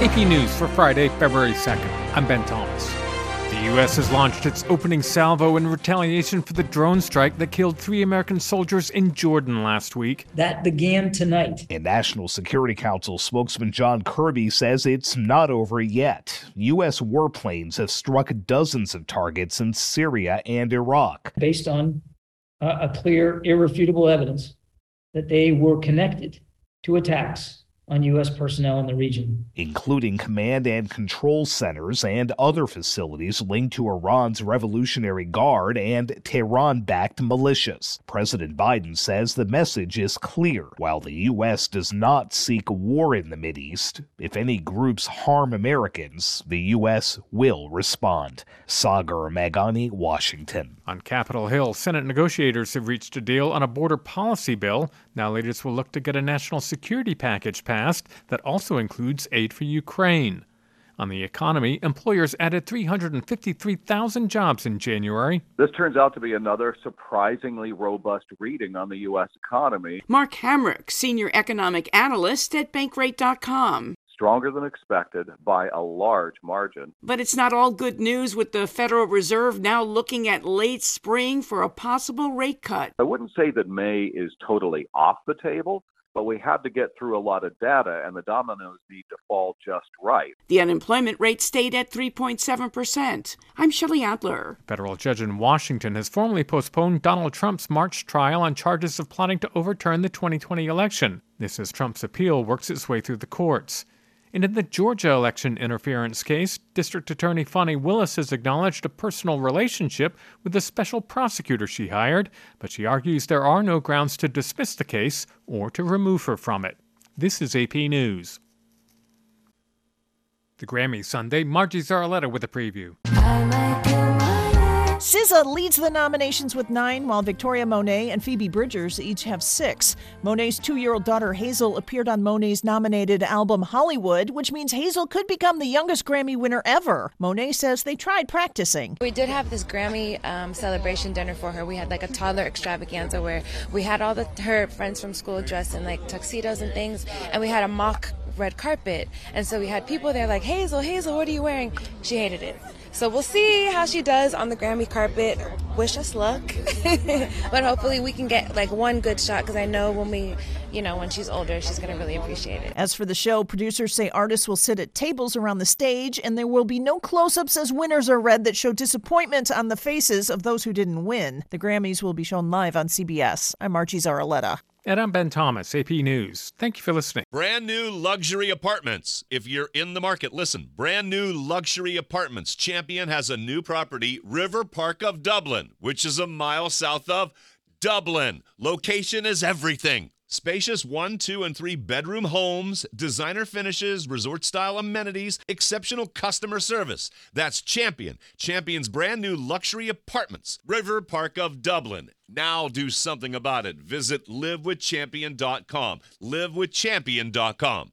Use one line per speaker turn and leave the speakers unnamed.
AP News for Friday, February 2nd. I'm Ben Thomas. The U.S. has launched its opening salvo in retaliation for the drone strike that killed 3 American soldiers in Jordan last week.
That began tonight.
And National Security Council spokesman John Kirby says it's not over yet. U.S. warplanes have struck dozens of targets in Syria and Iraq.
Based on a clear, irrefutable evidence that they were connected to attacks on U.S. personnel in the region,
including command and control centers and other facilities linked to Iran's Revolutionary Guard and Tehran-backed militias. President Biden says the message is clear. While the U.S. does not seek war in the Mideast, if any groups harm Americans, the U.S. will respond. Sagar Meghani, Washington.
On Capitol Hill, Senate negotiators have reached a deal on a border policy bill. Now leaders will look to get a national security package passed that also includes aid for Ukraine. On the economy, employers added 353,000 jobs in January.
This turns out to be another surprisingly robust reading on the U.S. economy.
Mark Hamrick, senior economic analyst at Bankrate.com.
Stronger than expected by a large margin.
But it's not all good news, with the Federal Reserve now looking at late spring for a possible rate cut.
I wouldn't say that May is totally off the table, but we have to get through a lot of data, and the dominoes need to fall just right.
The unemployment rate stayed at 3.7%. I'm Shelley Adler.
A federal judge in Washington has formally postponed Donald Trump's March trial on charges of plotting to overturn the 2020 election. This as Trump's appeal works its way through the courts. And in the Georgia election interference case, District Attorney Fani Willis has acknowledged a personal relationship with the special prosecutor she hired, but she argues there are no grounds to dismiss the case or to remove her from it. This is AP News. The Grammy Sunday, Margie Zaraletta with a preview.
SZA leads the nominations with 9, while Victoria Monet and Phoebe Bridgers each have 6. Monet's 2-year-old daughter Hazel appeared on Monet's nominated album Hollywood, which means Hazel could become the youngest Grammy winner ever. Monet says they tried practicing.
We did have this Grammy celebration dinner for her. We had like a toddler extravaganza where we had all her friends from school dressed in like tuxedos and things, and we had a mock red carpet. And so we had people there like, Hazel, what are you wearing? She hated it. So we'll see how she does on the Grammy carpet. Wish us luck. But hopefully we can get like one good shot, because I know when she's older, she's going to really appreciate it.
As for the show, producers say artists will sit at tables around the stage, and there will be no close-ups as winners are read that show disappointment on the faces of those who didn't win. The Grammys will be shown live on CBS. I'm Margie Zaraletta.
And I'm Ben Thomas, AP News. Thank you for listening.
Brand new luxury apartments. If you're in the market, listen. Brand new luxury apartments. Champion has a new property, River Park of Dublin, which is a mile south of Dublin. Location is everything. Spacious 1, 2, and 3 bedroom homes, designer finishes, resort-style amenities, exceptional customer service. That's Champion. Champion's brand new luxury apartments. River Park of Dublin. Now do something about it. Visit livewithchampion.com. livewithchampion.com.